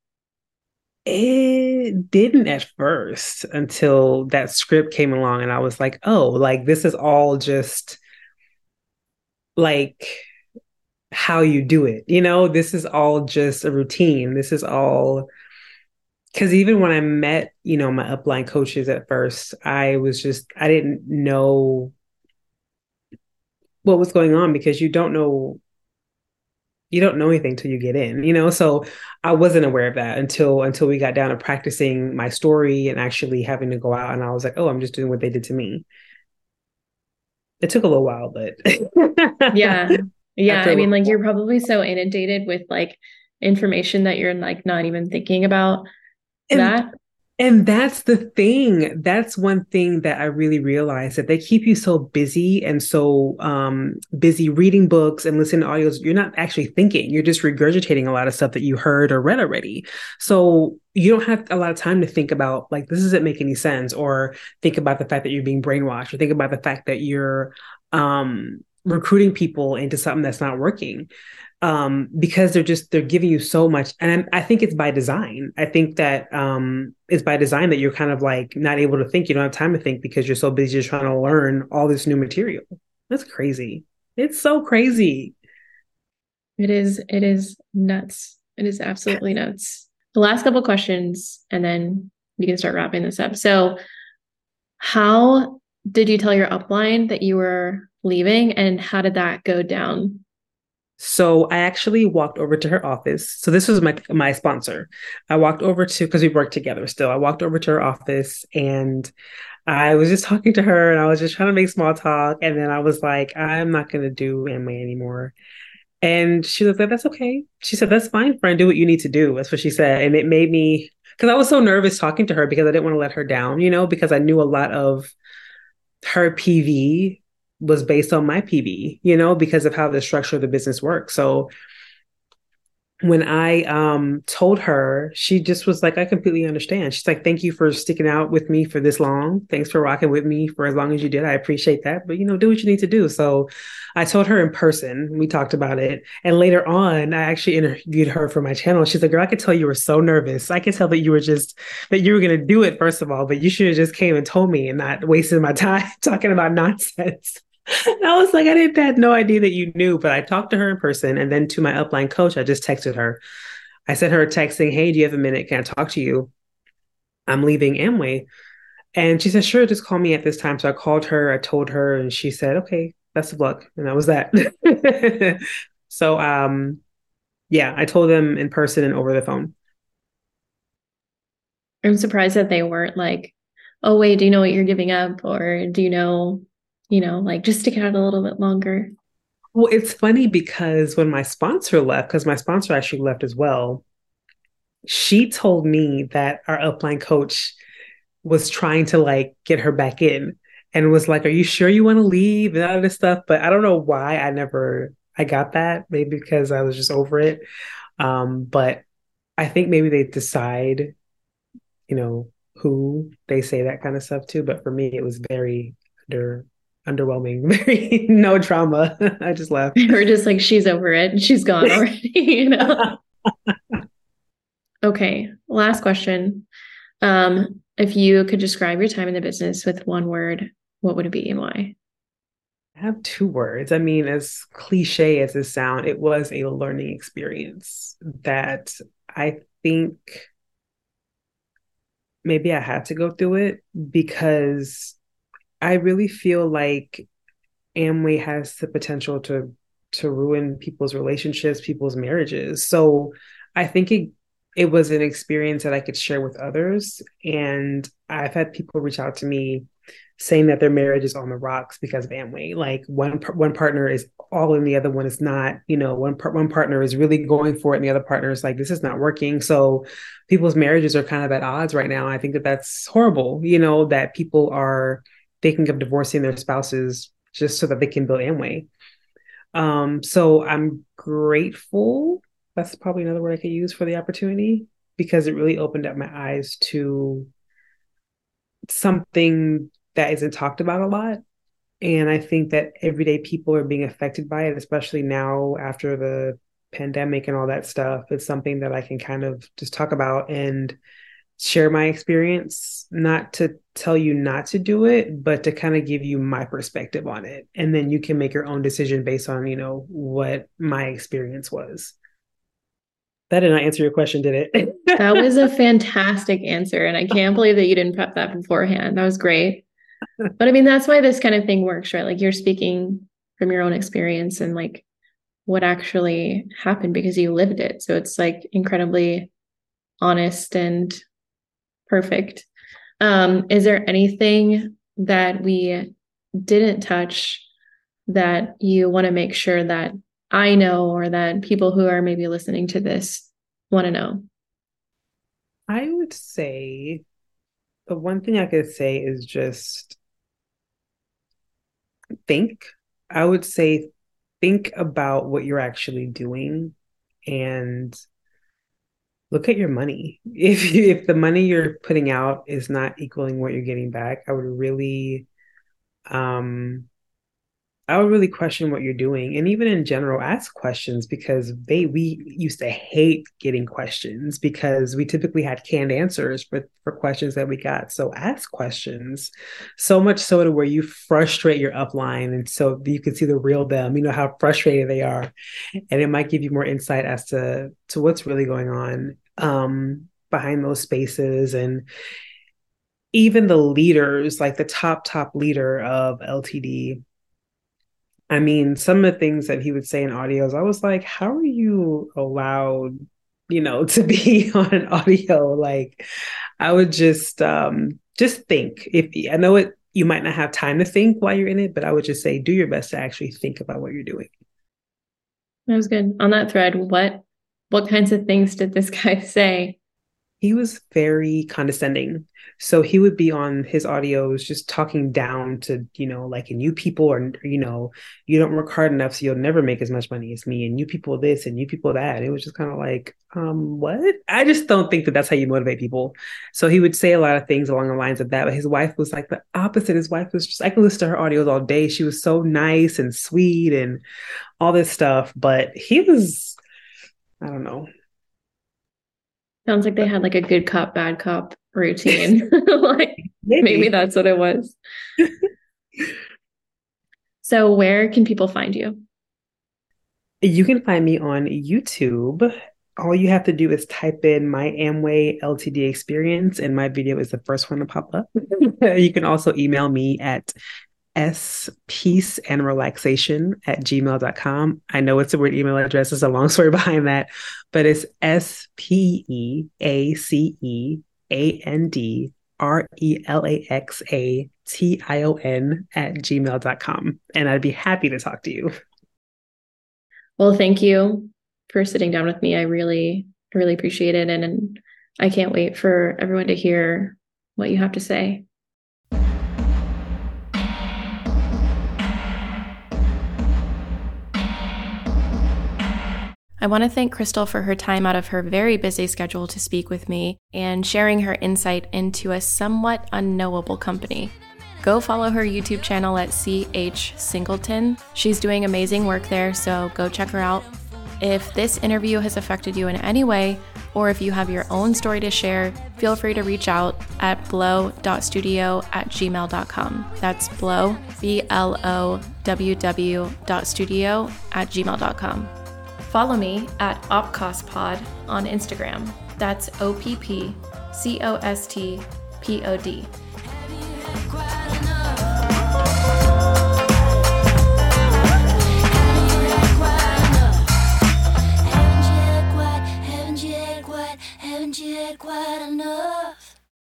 It didn't at first until that script came along and I was like, oh, like this is all just like how you do it. This is all just a routine. This is all because even when I met, my upline coaches at first, I didn't know what was going on because you don't know anything till you get in. So I wasn't aware of that until we got down to practicing my story and actually having to go out, and I was like, oh, I'm just doing what they did to me. It took a little while, but Yeah. Yeah. after a I mean, little like while. you're probably so inundated with like information that you're like not even thinking about And that. And that's the thing. That's one thing that I really realized, that they keep you so busy and so busy reading books and listening to audios. You're not actually thinking. You're just regurgitating a lot of stuff that you heard or read already. So you don't have a lot of time to think about like, this doesn't make any sense, or think about the fact that you're being brainwashed, or think about the fact that you're recruiting people into something that's not working. because they're giving you so much, and I think it's by design. I think that it's by design that you're kind of like not able to think. You don't have time to think because you're so busy just trying to learn all this new material. That's crazy. It's so crazy. It is nuts. It is absolutely nuts. The last couple questions, and then we can start wrapping this up. So, how did you tell your upline that you were leaving, and how did that go down? So I actually walked over to her office. So this was my sponsor. I walked over to because we worked together still. I walked over to her office and I was just talking to her and I was just trying to make small talk. And then I was like, I'm not gonna do Amway anymore. And she was like, that's okay. She said, that's fine, friend. Do what you need to do. That's what she said. And it made me because I was so nervous talking to her because I didn't want to let her down, because I knew a lot of her PV was based on my PV, because of how the structure of the business works. So when I told her, she just was like, I completely understand. She's like, thank you for sticking out with me for this long. Thanks for rocking with me for as long as you did. I appreciate that. But do what you need to do. So I told her in person, we talked about it. And later on, I actually interviewed her for my channel. She's like, girl, I could tell you were so nervous. I could tell that you were gonna do it, first of all, but you should have just came and told me and not wasted my time talking about nonsense. And I was like, had no idea that you knew, but I talked to her in person. And then to my upline coach, I just texted her. I sent her a text saying, hey, do you have a minute? Can I talk to you? I'm leaving Amway. And she said, sure, just call me at this time. So I called her, I told her, and she said, okay, best of luck. And that was that. So, yeah, I told them in person and over the phone. I'm surprised that they weren't like, oh, wait, do you know what you're giving up? Or do like just stick it out a little bit longer. Well, it's funny because when my sponsor left, because my sponsor actually left as well, she told me that our upline coach was trying to like get her back in and was like, are you sure you want to leave and all this stuff? But I don't know why I got that. Maybe because I was just over it. But I think maybe they decide, who they say that kind of stuff to. But for me, it was very underwhelming, very no drama. I just left. We're just like, she's over it. She's gone already. Okay. Last question. If you could describe your time in the business with one word, what would it be and why? I have two words. I mean, as cliche as it sounds, it was a learning experience that I think maybe I had to go through it because I really feel like Amway has the potential to ruin people's relationships, people's marriages. So I think it was an experience that I could share with others. And I've had people reach out to me saying that their marriage is on the rocks because of Amway. Like one partner is all in, the other one is not. One partner is really going for it, and the other partner is like, this is not working. So people's marriages are kind of at odds right now. I think that that's horrible. That people are thinking of divorcing their spouses just so that they can build Amway. So I'm grateful. That's probably another word I could use for the opportunity because it really opened up my eyes to something that isn't talked about a lot. And I think that everyday people are being affected by it, especially now after the pandemic and all that stuff. It's something that I can kind of just talk about and share my experience, not to tell you not to do it, but to kind of give you my perspective on it. And then you can make your own decision based on, what my experience was. That did not answer your question, did it? That was a fantastic answer. And I can't believe that you didn't prep that beforehand. That was great. But I mean, that's why this kind of thing works, right? Like you're speaking from your own experience and like what actually happened because you lived it. So it's like incredibly honest and perfect. Is there anything that we didn't touch that you want to make sure that I know or that people who are maybe listening to this want to know? I would say the one thing I could say is just think. I would say think about what you're actually doing and look at your money. If the money you're putting out is not equaling what you're getting back, I would really I would really question what you're doing. And even in general, ask questions because we used to hate getting questions because we typically had canned answers for questions that we got. So ask questions. So much so to where you frustrate your upline and so you can see the real them, how frustrated they are. And it might give you more insight as to what's really going on behind those spaces. And even the leaders, like the top leader of LTD, I mean, some of the things that he would say in audios, I was like, how are you allowed, to be on an audio? Like, I would just think. If I know it, you might not have time to think while you're in it, but I would just say, do your best to actually think about what you're doing. That was good. On that thread, what kinds of things did this guy say? He was very condescending. So he would be on his audios just talking down to, like, and you people are, you don't work hard enough, so you'll never make as much money as me. And you people this and you people that. It was just kind of like, what? I just don't think that that's how you motivate people. So he would say a lot of things along the lines of that. But his wife was like the opposite. His wife was just, I can listen to her audios all day. She was so nice and sweet and all this stuff. But he was, I don't know. Sounds like they had like a good cop, bad cop routine. Like maybe that's what it was. So where can people find you? You can find me on YouTube. All you have to do is type in my Amway LTD experience, and my video is the first one to pop up. You can also email me at speaceandrelaxation@gmail.com. I know it's a weird email address. There's a long story behind that, but it's SPEACEAndrelaxation@gmail.com. And I'd be happy to talk to you. Well, thank you for sitting down with me. I really appreciate it. And I can't wait for everyone to hear what you have to say. I want to thank Crystal for her time out of her very busy schedule to speak with me and sharing her insight into a somewhat unknowable company. Go follow her YouTube channel at CH Singleton. She's doing amazing work there, so go check her out. If this interview has affected you in any way, or if you have your own story to share, feel free to reach out at blow.studio@gmail.com. That's blow, BLOWW.studio@gmail.com. Follow me at OppCostPod on Instagram. That's OppCostPod.